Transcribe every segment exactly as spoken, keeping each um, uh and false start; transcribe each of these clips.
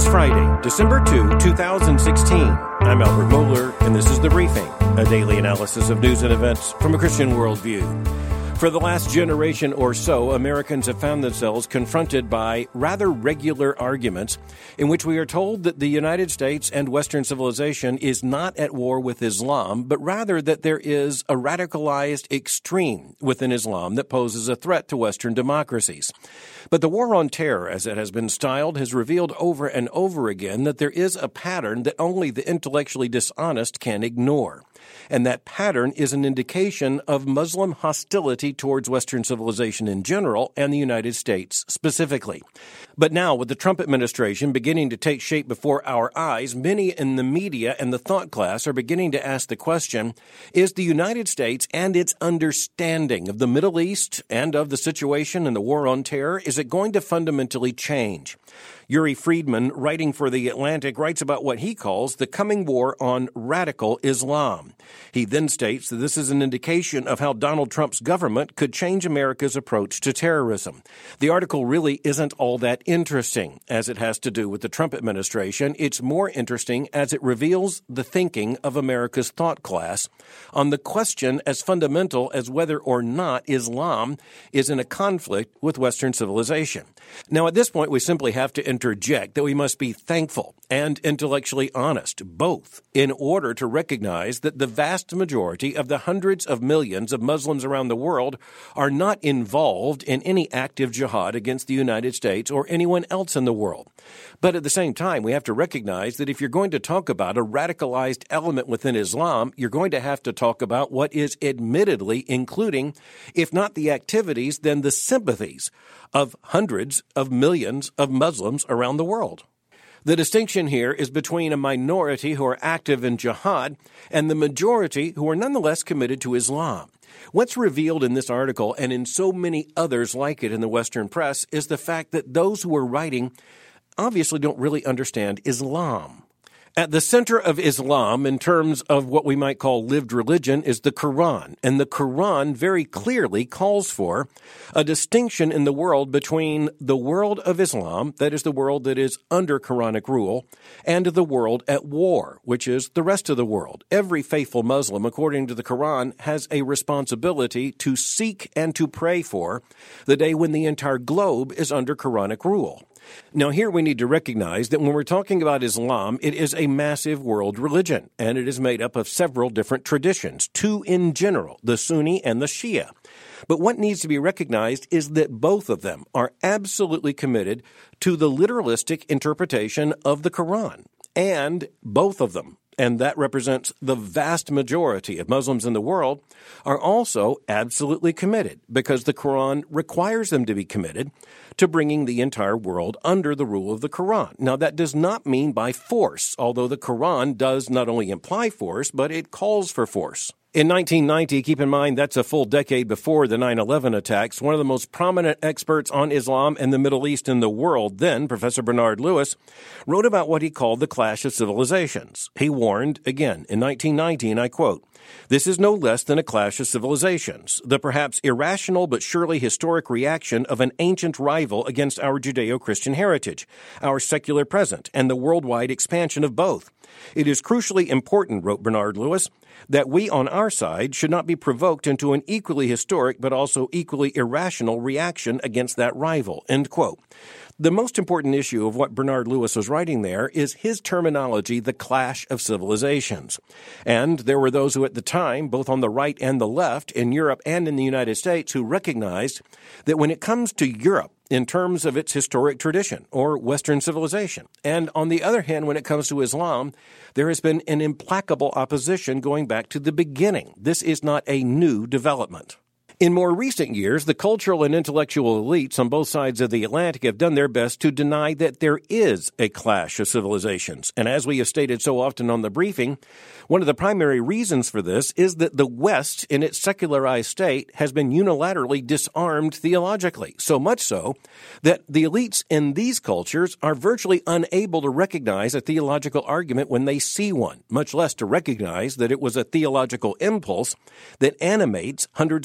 It's Friday, December second, twenty sixteen. I'm Albert Mohler, and this is The Briefing, a daily analysis of news and events from a Christian worldview. For the last generation or so, Americans have found themselves confronted by rather regular arguments in which we are told that the United States and Western civilization is not at war with Islam, but rather that there is a radicalized extreme within Islam that poses a threat to Western democracies. But the war on terror, as it has been styled, has revealed over and over again that there is a pattern that only the intellectually dishonest can ignore. And that pattern is an indication of Muslim hostility towards Western civilization in general and the United States specifically. But now, with the Trump administration beginning to take shape before our eyes, many in the media and the thought class are beginning to ask the question, is the United States and its understanding of the Middle East and of the situation and the war on terror, is it going to fundamentally change? Uri Friedman, writing for The Atlantic, writes about what he calls the coming war on radical Islam. He then states that this is an indication of how Donald Trump's government could change America's approach to terrorism. The article really isn't all that interesting as it has to do with the Trump administration. It's more interesting as it reveals the thinking of America's thought class on the question as fundamental as whether or not Islam is in a conflict with Western civilization. Now, at this point, we simply have to interject that we must be thankful and intellectually honest, both, in order to recognize that the vast majority of the hundreds of millions of Muslims around the world are not involved in any active jihad against the United States or anyone else in the world. But at the same time, we have to recognize that if you're going to talk about a radicalized element within Islam, you're going to have to talk about what is admittedly including, if not the activities, then the sympathies of hundreds of millions of Muslims around the world. The distinction here is between a minority who are active in jihad and the majority who are nonetheless committed to Islam. What's revealed in this article and in so many others like it in the Western press is the fact that those who are writing obviously don't really understand Islam. At the center of Islam, in terms of what we might call lived religion, is the Quran. And the Quran very clearly calls for a distinction in the world between the world of Islam, that is the world that is under Quranic rule, and the world at war, which is the rest of the world. Every faithful Muslim, according to the Quran, has a responsibility to seek and to pray for the day when the entire globe is under Quranic rule. Now, here we need to recognize that when we're talking about Islam, it is a massive world religion, and it is made up of several different traditions, two in general, the Sunni and the Shia. But what needs to be recognized is that both of them are absolutely committed to the literalistic interpretation of the Quran, and both of them, and that represents the vast majority of Muslims in the world, are also absolutely committed because the Quran requires them to be committed to bringing the entire world under the rule of the Quran. Now, that does not mean by force, although the Quran does not only imply force, but it calls for force. In nineteen ninety, keep in mind that's a full decade before the nine eleven attacks, one of the most prominent experts on Islam and the Middle East in the world then, Professor Bernard Lewis, wrote about what he called the clash of civilizations. He warned, again, in nineteen ninety, and I quote, "This is no less than a clash of civilizations, the perhaps irrational but surely historic reaction of an ancient rival against our Judeo-Christian heritage, our secular present, and the worldwide expansion of both. It is crucially important," wrote Bernard Lewis, "that we on our side should not be provoked into an equally historic but also equally irrational reaction against that rival." End quote. The most important issue of what Bernard Lewis was writing there is his terminology, the clash of civilizations. And there were those who at the time, both on the right and the left, in Europe and in the United States, who recognized that when it comes to Europe, in terms of its historic tradition or Western civilization, and on the other hand, when it comes to Islam, there has been an implacable opposition going back to the beginning. This is not a new development. In more recent years, the cultural and intellectual elites on both sides of the Atlantic have done their best to deny that there is a clash of civilizations. And as we have stated so often on the briefing, one of the primary reasons for this is that the West, in its secularized state, has been unilaterally disarmed theologically, so much so that the elites in these cultures are virtually unable to recognize a theological argument when they see one, much less to recognize that it was a theological impulse that animates hundreds of millions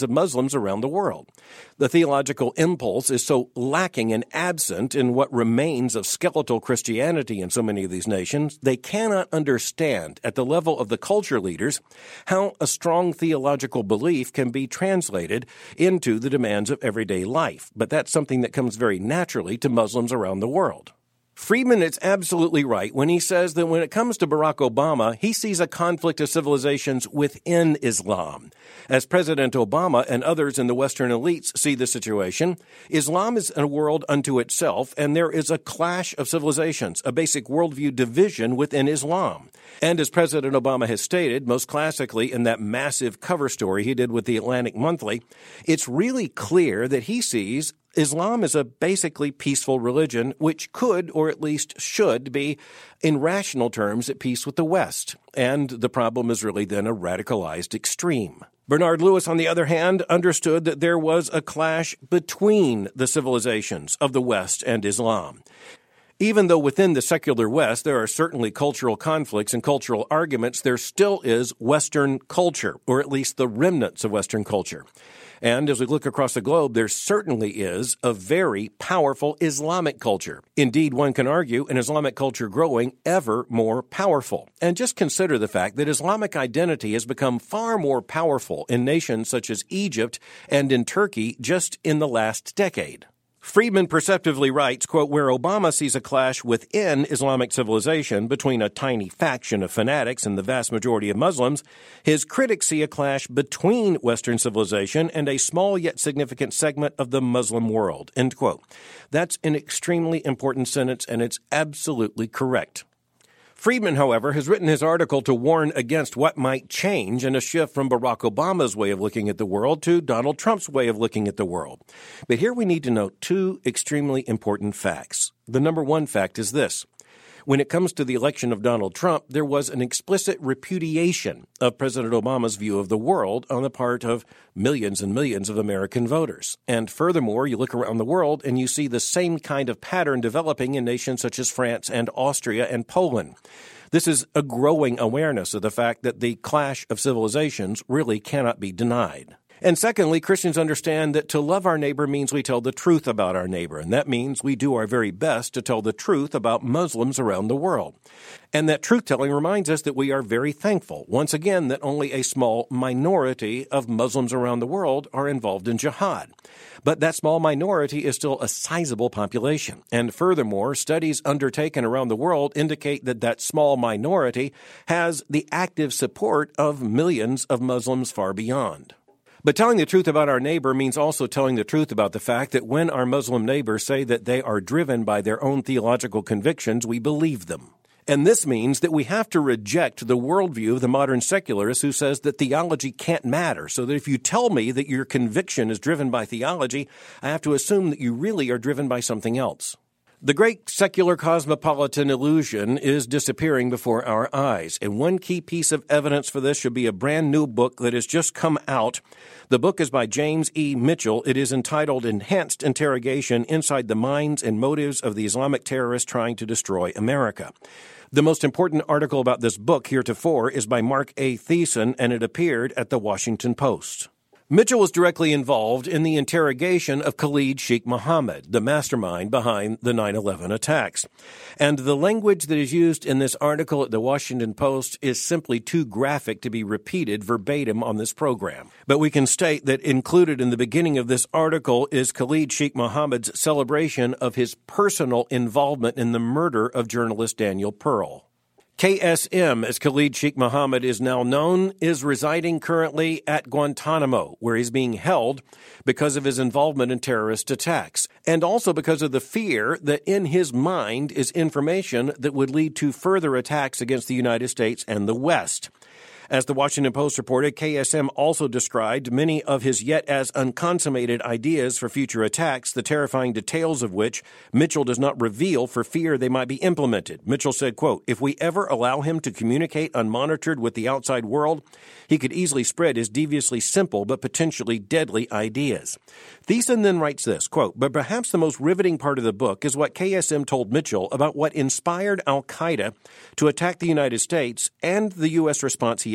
millions of Muslims around the world. The theological impulse is so lacking and absent in what remains of skeletal Christianity in so many of these nations, they cannot understand at the level of the culture leaders how a strong theological belief can be translated into the demands of everyday life. But that's something that comes very naturally to Muslims around the world. Friedman is absolutely right when he says that when it comes to Barack Obama, he sees a conflict of civilizations within Islam. As President Obama and others in the Western elites see the situation, Islam is a world unto itself, and there is a clash of civilizations, a basic worldview division within Islam. And as President Obama has stated, most classically in that massive cover story he did with the Atlantic Monthly, it's really clear that he sees Islam is a basically peaceful religion which could, or at least should, be, in rational terms, at peace with the West. And the problem is really then a radicalized extreme. Bernard Lewis, on the other hand, understood that there was a clash between the civilizations of the West and Islam. Even though within the secular West there are certainly cultural conflicts and cultural arguments, there still is Western culture, or at least the remnants of Western culture. And as we look across the globe, there certainly is a very powerful Islamic culture. Indeed, one can argue an Islamic culture growing ever more powerful. And just consider the fact that Islamic identity has become far more powerful in nations such as Egypt and in Turkey just in the last decade. Friedman perceptively writes, quote, where Obama sees a clash within Islamic civilization between a tiny faction of fanatics and the vast majority of Muslims, his critics see a clash between Western civilization and a small yet significant segment of the Muslim world, end quote. That's an extremely important sentence, and it's absolutely correct. Friedman, however, has written his article to warn against what might change in a shift from Barack Obama's way of looking at the world to Donald Trump's way of looking at the world. But here we need to note two extremely important facts. The number one fact is this. When it comes to the election of Donald Trump, there was an explicit repudiation of President Obama's view of the world on the part of millions and millions of American voters. And furthermore, you look around the world and you see the same kind of pattern developing in nations such as France and Austria and Poland. This is a growing awareness of the fact that the clash of civilizations really cannot be denied. And secondly, Christians understand that to love our neighbor means we tell the truth about our neighbor, and that means we do our very best to tell the truth about Muslims around the world. And that truth-telling reminds us that we are very thankful, once again, that only a small minority of Muslims around the world are involved in jihad. But that small minority is still a sizable population. And furthermore, studies undertaken around the world indicate that that small minority has the active support of millions of Muslims far beyond. But telling the truth about our neighbor means also telling the truth about the fact that when our Muslim neighbors say that they are driven by their own theological convictions, we believe them. And this means that we have to reject the worldview of the modern secularist who says that theology can't matter. So that if you tell me that your conviction is driven by theology, I have to assume that you really are driven by something else. The great secular cosmopolitan illusion is disappearing before our eyes, and one key piece of evidence for this should be a brand new book that has just come out. The book is by James E. Mitchell. It is entitled Enhanced Interrogation Inside the Minds and Motives of the Islamic Terrorists Trying to Destroy America. The most important article about this book heretofore is by Mark A. Thiessen, and it appeared at the Washington Post. Mitchell was directly involved in the interrogation of Khalid Sheikh Mohammed, the mastermind behind the nine eleven attacks. And the language that is used in this article at the Washington Post is simply too graphic to be repeated verbatim on this program. But we can state that included in the beginning of this article is Khalid Sheikh Mohammed's celebration of his personal involvement in the murder of journalist Daniel Pearl. K S M, as Khalid Sheikh Mohammed is now known, is residing currently at Guantanamo, where he's being held because of his involvement in terrorist attacks, and also because of the fear that in his mind is information that would lead to further attacks against the United States and the West. As the Washington Post reported, K S M also described many of his yet as unconsummated ideas for future attacks, the terrifying details of which Mitchell does not reveal for fear they might be implemented. Mitchell said, quote, if we ever allow him to communicate unmonitored with the outside world, he could easily spread his deviously simple but potentially deadly ideas. Thiessen then writes this, quote, but perhaps the most riveting part of the book is what K S M told Mitchell about what inspired al-Qaeda to attack the United States and the U S response he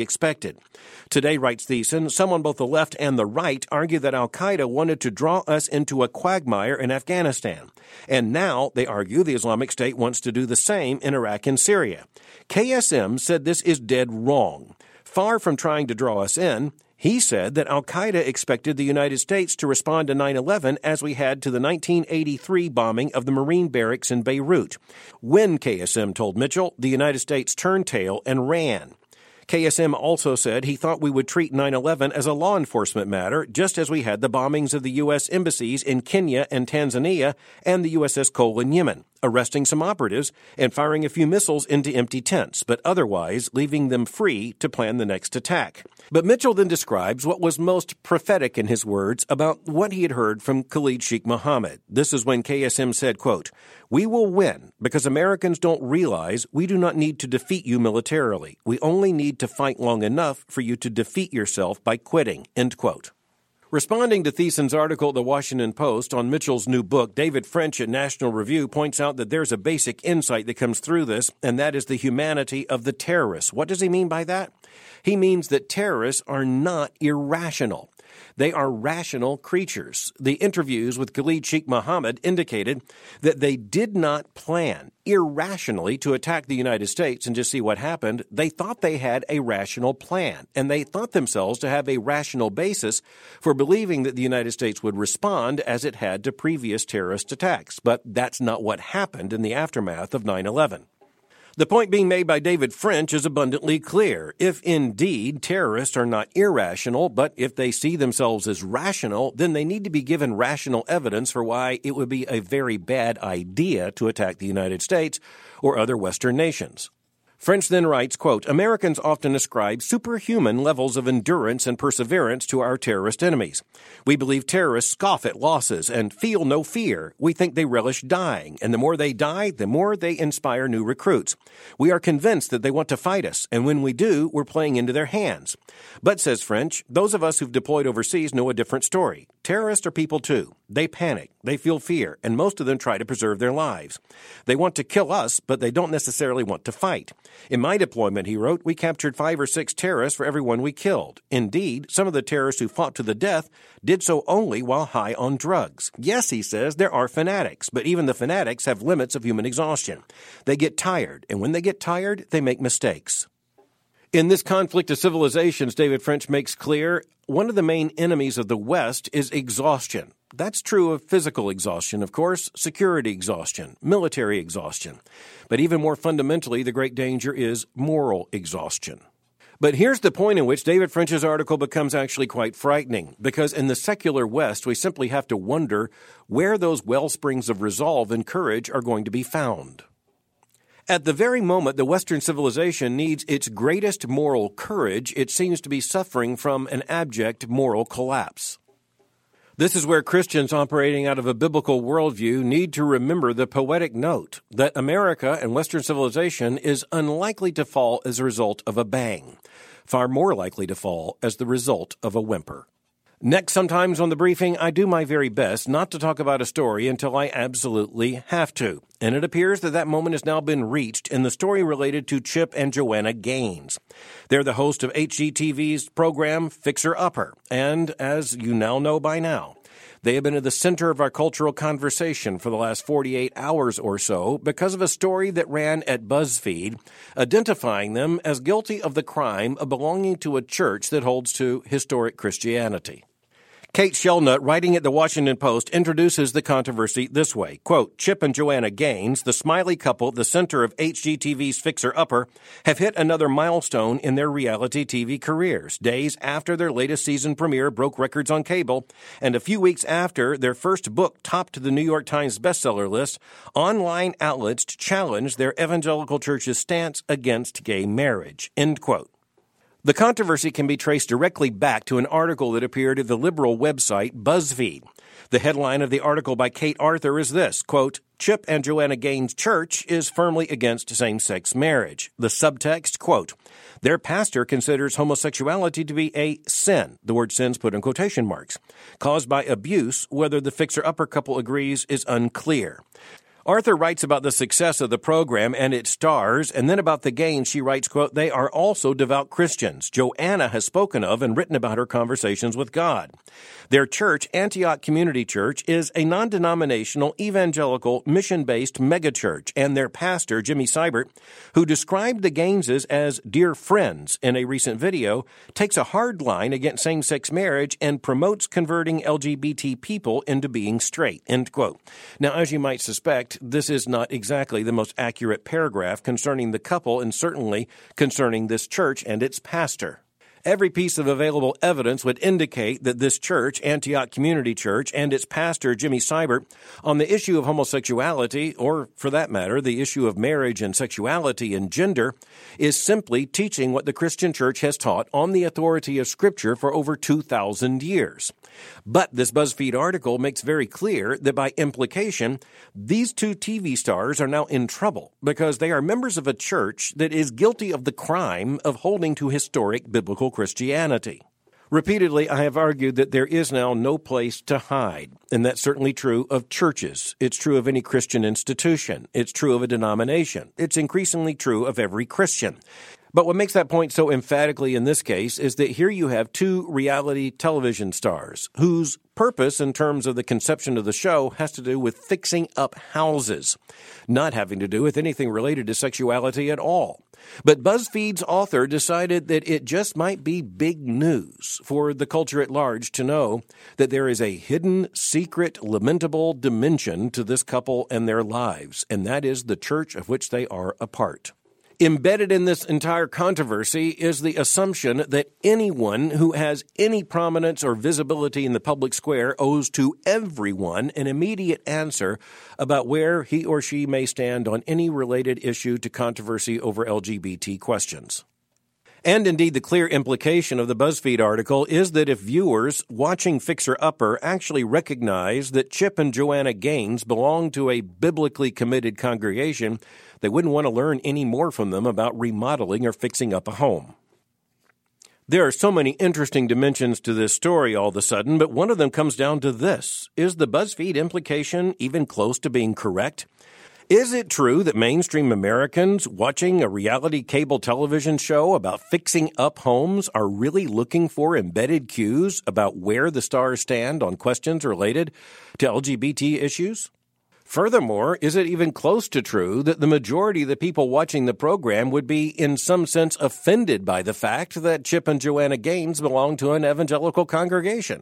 expected. Today, writes Thiessen, some on both the left and the right argue that al-Qaeda wanted to draw us into a quagmire in Afghanistan. And now, they argue, the Islamic State wants to do the same in Iraq and Syria. K S M said this is dead wrong. Far from trying to draw us in, he said that al-Qaeda expected the United States to respond to nine eleven as we had to the nineteen eighty-three bombing of the Marine barracks in Beirut. When, K S M told Mitchell, the United States turned tail and ran. K S M also said he thought we would treat nine eleven as a law enforcement matter, just as we had the bombings of the U S embassies in Kenya and Tanzania and the U S S Cole in Yemen, arresting some operatives and firing a few missiles into empty tents, but otherwise leaving them free to plan the next attack. But Mitchell then describes what was most prophetic in his words about what he had heard from Khalid Sheikh Mohammed. This is when K S M said, quote, "We will win because Americans don't realize we do not need to defeat you militarily. We only need to fight long enough for you to defeat yourself by quitting," end quote. Responding to Thiessen's article at the Washington Post on Mitchell's new book, David French at National Review points out that there's a basic insight that comes through this, and that is the humanity of the terrorists. What does he mean by that? He means that terrorists are not irrational. They are rational creatures. The interviews with Khalid Sheikh Mohammed indicated that they did not plan irrationally to attack the United States and just see what happened. They thought they had a rational plan, and they thought themselves to have a rational basis for believing that the United States would respond as it had to previous terrorist attacks. But that's not what happened in the aftermath of nine eleven. The point being made by David French is abundantly clear. If indeed terrorists are not irrational, but if they see themselves as rational, then they need to be given rational evidence for why it would be a very bad idea to attack the United States or other Western nations. French then writes, quote, "Americans often ascribe superhuman levels of endurance and perseverance to our terrorist enemies. We believe terrorists scoff at losses and feel no fear. We think they relish dying, and the more they die, the more they inspire new recruits. We are convinced that they want to fight us, and when we do, we're playing into their hands. But, says French, those of us who've deployed overseas know a different story. Terrorists are people too. They panic, they feel fear, and most of them try to preserve their lives. They want to kill us, but they don't necessarily want to fight. In my deployment," he wrote, "we captured five or six terrorists for every one we killed. Indeed, some of the terrorists who fought to the death did so only while high on drugs. Yes," he says, "there are fanatics, but even the fanatics have limits of human exhaustion. They get tired, and when they get tired, they make mistakes." In this conflict of civilizations, David French makes clear, one of the main enemies of the West is exhaustion. That's true of physical exhaustion, of course, security exhaustion, military exhaustion. But even more fundamentally, the great danger is moral exhaustion. But here's the point in which David French's article becomes actually quite frightening, because in the secular West, we simply have to wonder where those well springs of resolve and courage are going to be found. At the very moment the Western civilization needs its greatest moral courage, it seems to be suffering from an abject moral collapse. This is where Christians operating out of a biblical worldview need to remember the poetic note that America and Western civilization is unlikely to fall as a result of a bang, far more likely to fall as the result of a whimper. Next, sometimes on the briefing, I do my very best not to talk about a story until I absolutely have to. And it appears that that moment has now been reached in the story related to Chip and Joanna Gaines. They're the host of H G T V's program Fixer Upper. And as you now know by now, they have been at the center of our cultural conversation for the last forty-eight hours or so because of a story that ran at BuzzFeed, identifying them as guilty of the crime of belonging to a church that holds to historic Christianity. Kate Shellnut, writing at the Washington Post, introduces the controversy this way, quote, "Chip and Joanna Gaines, the smiley couple at the center of H G T V's Fixer Upper, have hit another milestone in their reality T V careers, days after their latest season premiere broke records on cable, and a few weeks after their first book topped the New York Times bestseller list. Online outlets challenged their evangelical church's stance against gay marriage," end quote. The controversy can be traced directly back to an article that appeared at the liberal website BuzzFeed. The headline of the article by Kate Arthur is this, quote, "Chip and Joanna Gaines' church is firmly against same-sex marriage." The subtext, quote, "Their pastor considers homosexuality to be a sin," the word sin's put in quotation marks, "caused by abuse. Whether the Fixer-Upper couple agrees is unclear." Arthur writes about the success of the program and its stars, and then about the gains, she writes, quote, "They are also devout Christians. Joanna has spoken of and written about her conversations with God. Their church, Antioch Community Church, is a non-denominational, evangelical, mission-based megachurch, and their pastor, Jimmy Seibert, who described the Gaineses as dear friends in a recent video, takes a hard line against same-sex marriage and promotes converting L G B T people into being straight," end quote. Now, as you might suspect, this is not exactly the most accurate paragraph concerning the couple and certainly concerning this church and its pastor. Every piece of available evidence would indicate that this church, Antioch Community Church, and its pastor, Jimmy Seibert, on the issue of homosexuality, or for that matter, the issue of marriage and sexuality and gender, is simply teaching what the Christian church has taught on the authority of Scripture for over two thousand years. But this BuzzFeed article makes very clear that by implication, these two T V stars are now in trouble because they are members of a church that is guilty of the crime of holding to historic biblical Christianity. Repeatedly, I have argued that there is now no place to hide, and that's certainly true of churches. It's true of any Christian institution. It's true of a denomination. It's increasingly true of every Christian. But what makes that point so emphatically in this case is that here you have two reality television stars whose purpose in terms of the conception of the show has to do with fixing up houses, not having to do with anything related to sexuality at all. But BuzzFeed's author decided that it just might be big news for the culture at large to know that there is a hidden, secret, lamentable dimension to this couple and their lives, and that is the church of which they are a part. Embedded in this entire controversy is the assumption that anyone who has any prominence or visibility in the public square owes to everyone an immediate answer about where he or she may stand on any related issue to controversy over L G B T questions. And indeed, the clear implication of the BuzzFeed article is that if viewers watching Fixer Upper actually recognize that Chip and Joanna Gaines belong to a biblically committed congregation, they wouldn't want to learn any more from them about remodeling or fixing up a home. There are so many interesting dimensions to this story all of a sudden, but one of them comes down to this. Is the BuzzFeed implication even close to being correct? Is it true that mainstream Americans watching a reality cable television show about fixing up homes are really looking for embedded cues about where the stars stand on questions related to L G B T issues? Furthermore, is it even close to true that the majority of the people watching the program would be in some sense offended by the fact that Chip and Joanna Gaines belong to an evangelical congregation?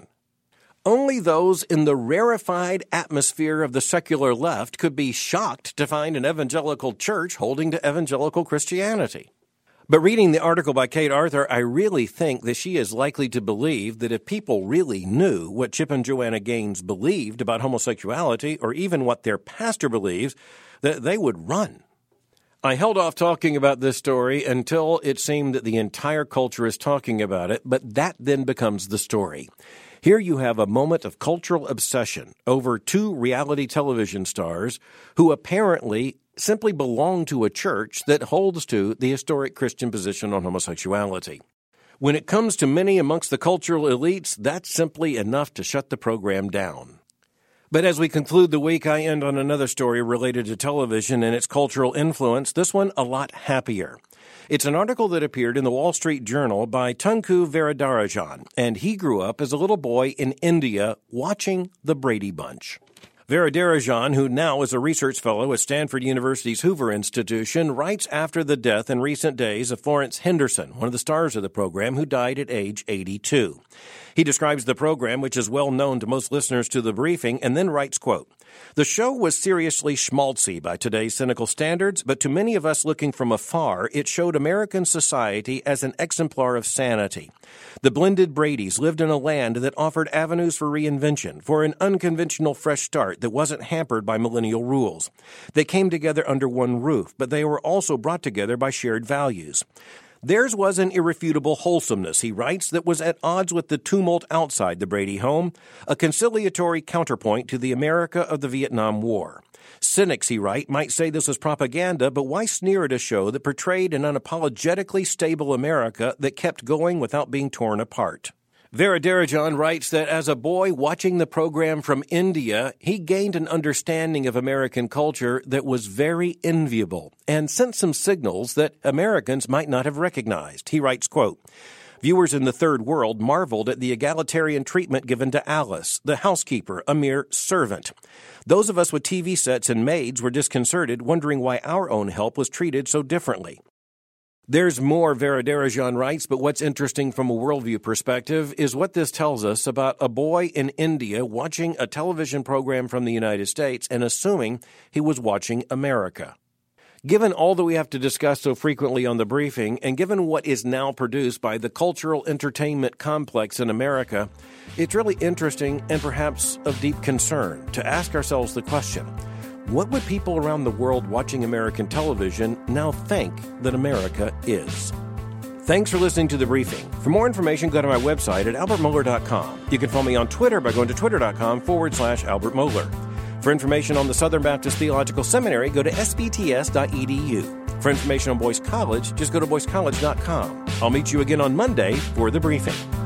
Only those in the rarefied atmosphere of the secular left could be shocked to find an evangelical church holding to evangelical Christianity. But reading the article by Kate Arthur, I really think that she is likely to believe that if people really knew what Chip and Joanna Gaines believed about homosexuality, or even what their pastor believes, that they would run. I held off talking about this story until it seemed that the entire culture is talking about it, but that then becomes the story. Here you have a moment of cultural obsession over two reality television stars who apparently simply belong to a church that holds to the historic Christian position on homosexuality. When it comes to many amongst the cultural elites, that's simply enough to shut the program down. But as we conclude the week, I end on another story related to television and its cultural influence, this one a lot happier. It's an article that appeared in the Wall Street Journal by Tunku Varadarajan, and he grew up as a little boy in India watching The Brady Bunch. Varadarajan, who now is a research fellow at Stanford University's Hoover Institution, writes after the death in recent days of Florence Henderson, one of the stars of the program, who died at age eighty-two. He describes the program, which is well known to most listeners to The Briefing, and then writes, quote, "The show was seriously schmaltzy by today's cynical standards, but to many of us looking from afar, it showed American society as an exemplar of sanity. The blended Bradys lived in a land that offered avenues for reinvention, for an unconventional fresh start that wasn't hampered by millennial rules. They came together under one roof, but they were also brought together by shared values. Theirs was an irrefutable wholesomeness," he writes, "that was at odds with the tumult outside the Brady home, a conciliatory counterpoint to the America of the Vietnam War. Cynics," he writes, "might say this was propaganda, but why sneer at a show that portrayed an unapologetically stable America that kept going without being torn apart?" Vera Darajan writes that as a boy watching the program from India, he gained an understanding of American culture that was very enviable and sent some signals that Americans might not have recognized. He writes, quote, "Viewers in the third world marveled at the egalitarian treatment given to Alice, the housekeeper, a mere servant. Those of us with T V sets and maids were disconcerted, wondering why our own help was treated so differently." There's more, Vera Darajan writes, but what's interesting from a worldview perspective is what this tells us about a boy in India watching a television program from the United States and assuming he was watching America. Given all that we have to discuss so frequently on the briefing, and given what is now produced by the cultural entertainment complex in America, it's really interesting and perhaps of deep concern to ask ourselves the question, what would people around the world watching American television now think that America is? Thanks for listening to The Briefing. For more information, go to my website at albert mohler dot com. You can follow me on Twitter by going to twitter.com forward slash Albert Mohler. For information on the Southern Baptist Theological Seminary, go to s b t s dot e d u. For information on Boyce College, just go to boyce college dot com. I'll meet you again on Monday for The Briefing.